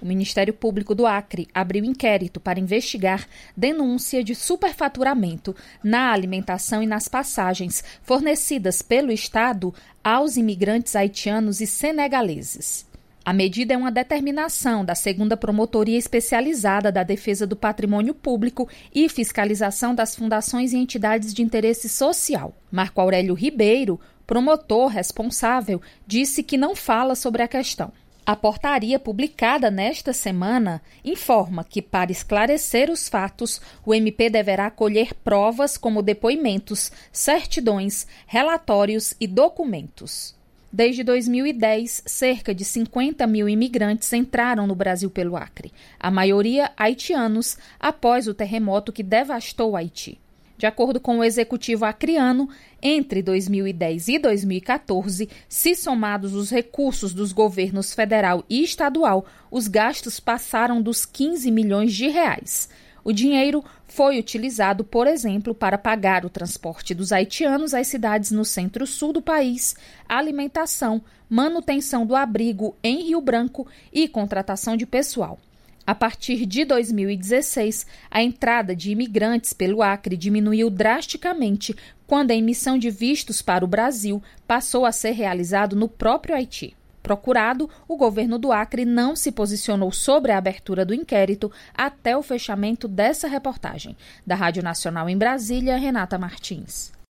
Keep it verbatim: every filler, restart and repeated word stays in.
O Ministério Público do Acre abriu inquérito para investigar denúncia de superfaturamento na alimentação e nas passagens fornecidas pelo Estado aos imigrantes haitianos e senegaleses. A medida é uma determinação da segunda Promotoria Especializada da Defesa do Patrimônio Público e Fiscalização das Fundações e Entidades de Interesse Social. Marco Aurélio Ribeiro, promotor responsável, disse que não fala sobre a questão. A portaria publicada nesta semana informa que, para esclarecer os fatos, o M P deverá colher provas como depoimentos, certidões, relatórios e documentos. Desde dois mil e dez, cerca de cinquenta mil imigrantes entraram no Brasil pelo Acre, a maioria haitianos, após o terremoto que devastou o Haiti. De acordo com o executivo acreano, entre dois mil e dez e dois mil e quatorze, se somados os recursos dos governos federal e estadual, os gastos passaram dos quinze milhões de reais. O dinheiro foi utilizado, por exemplo, para pagar o transporte dos haitianos às cidades no centro-sul do país, alimentação, manutenção do abrigo em Rio Branco e contratação de pessoal. A partir de dois mil e dezesseis, a entrada de imigrantes pelo Acre diminuiu drasticamente quando a emissão de vistos para o Brasil passou a ser realizado no próprio Haiti. Procurado, o governo do Acre não se posicionou sobre a abertura do inquérito até o fechamento dessa reportagem. Da Rádio Nacional em Brasília, Renata Martins.